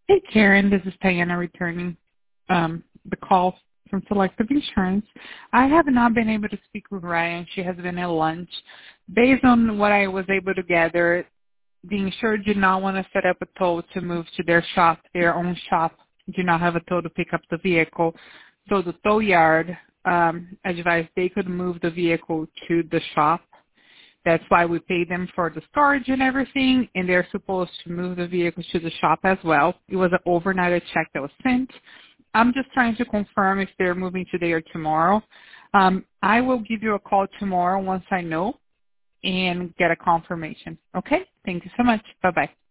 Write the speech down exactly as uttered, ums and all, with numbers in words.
Hey, Karen, this is Diana returning um, the call from Selective Insurance. I have not been able to speak with Ryan. She has been at lunch. Based on what I was able to gather, the insured did not want to set up a tow to move to their shop, their own shop. Do not have a tow to pick up the vehicle. So the tow yard um, advised they could move the vehicle to the shop. That's why we pay them for the storage and everything, and they're supposed to move the vehicle to the shop as well. It was an overnight check that was sent. I'm just trying to confirm if they're moving today or tomorrow. Um, I will give you a call tomorrow once I know and get a confirmation. Okay? Thank you so much. Bye-bye.